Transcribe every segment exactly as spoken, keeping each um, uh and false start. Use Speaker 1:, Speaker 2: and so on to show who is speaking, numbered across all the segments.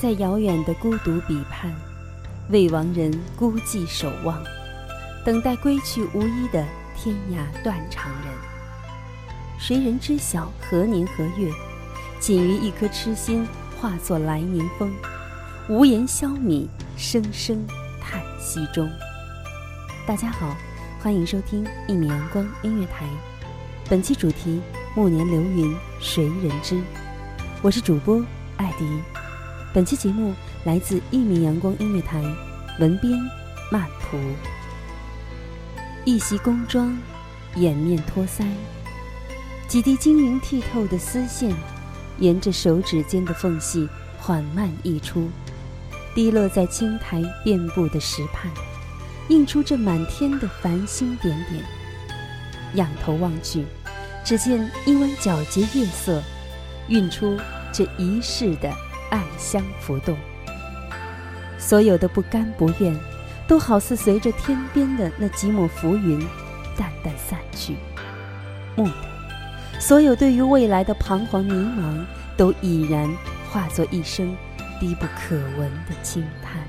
Speaker 1: 在遥远的孤独彼畔，为亡人孤寂守望，等待归去无依的天涯断肠人。谁人知晓何年何月，仅于一颗痴心化作来年风，无言消弭，声声叹息中。大家好，欢迎收听一米阳光音乐台，本期主题暮年流云谁人知，我是主播艾迪。本期节目来自一米阳光音乐台，文编曼蒲。一袭宫装，掩面托腮，几滴晶莹剔透的丝线沿着手指间的缝隙缓慢溢出，滴落在青苔遍布的石畔，映出这满天的繁星点点。仰头望去，只见一弯皎洁月色晕出这一世的暗香浮动。所有的不甘不愿都好似随着天边的那几抹浮云淡淡散去。蓦地，所有对于未来的彷徨迷茫都已然化作一声低不可闻的轻叹。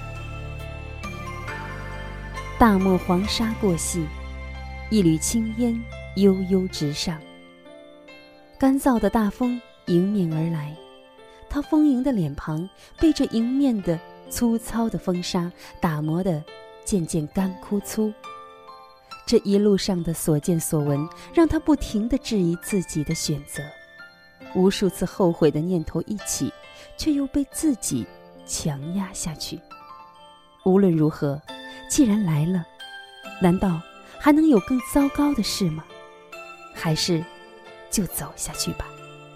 Speaker 1: 大漠黄沙过隙，一缕青烟悠悠直上。干燥的大风迎面而来，他丰盈的脸庞被这迎面的粗糙的风沙打磨得渐渐干枯粗。这一路上的所见所闻让他不停地质疑自己的选择，无数次后悔的念头一起，却又被自己强压下去。无论如何，既然来了，难道还能有更糟糕的事吗？还是就走下去吧。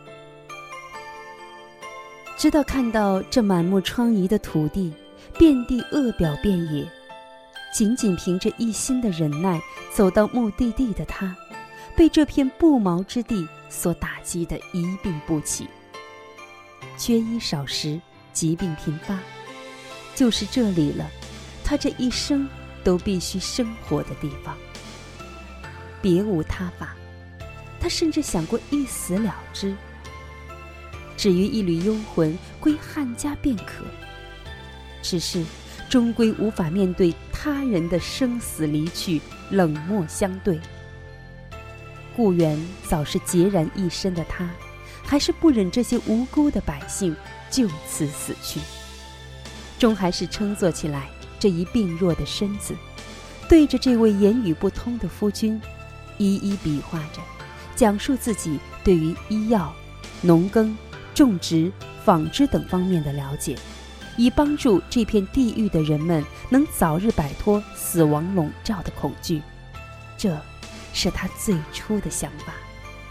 Speaker 1: 直到看到这满目疮痍的土地，遍地恶表遍野，仅仅凭着一心的忍耐走到目的地的他，被这片不毛之地所打击得一病不起。缺衣少食，疾病频发，就是这里了，他这一生都必须生活的地方。别无他法，他甚至想过一死了之，至于一缕幽魂归汉家便可，只是终归无法面对他人的生死离去，冷漠相对。故园早是孑然一身的他，还是不忍这些无辜的百姓就此死去，终还是撑坐起来这一病弱的身子，对着这位言语不通的夫君一一比划着，讲述自己对于医药、农耕、种植、纺织等方面的了解，以帮助这片地域的人们能早日摆脱死亡笼罩的恐惧。这是他最初的想法。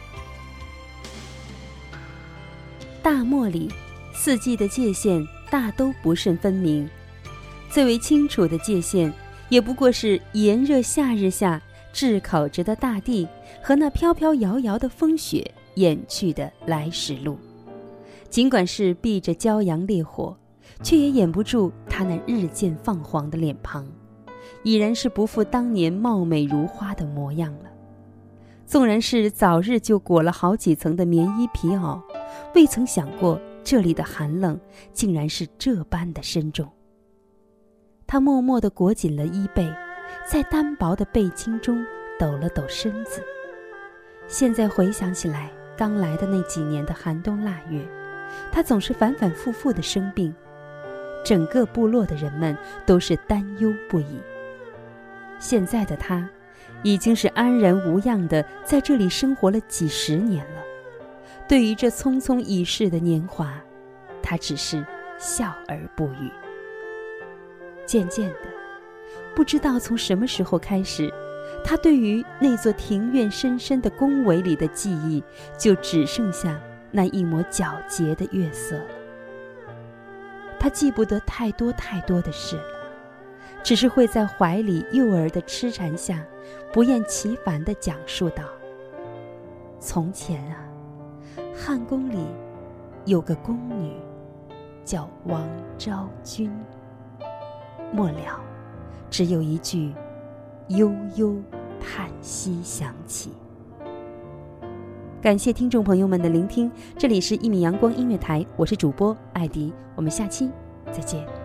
Speaker 1: 大漠里，四季的界限大都不甚分明，最为清楚的界限也不过是炎热夏日下炙烤着的大地和那飘飘摇摇的风雪掩去的来时路。尽管是避着骄阳烈火，却也掩不住他那日渐放黄的脸庞，已然是不复当年貌美如花的模样了。纵然是早日就裹了好几层的棉衣皮袄，未曾想过这里的寒冷竟然是这般的深重。他默默地裹紧了衣背，在单薄的背巾中抖了抖身子。现在回想起来，刚来的那几年的寒冬腊月，他总是反反复复的生病，整个部落的人们都是担忧不已。现在的他已经是安然无恙的在这里生活了几十年了，对于这匆匆已逝的年华，他只是笑而不语。渐渐的，不知道从什么时候开始，他对于那座庭院深深的宫闱里的记忆就只剩下那一抹皎洁的月色。他记不得太多太多的事了，只是会在怀里幼儿的痴缠下不厌其烦地讲述道：从前啊，汉宫里有个宫女叫王昭君，末了只有一句悠悠叹息响起。 感谢听众朋友们的聆听，这里是一米阳光音乐台，我是主播艾迪，我们下期再见。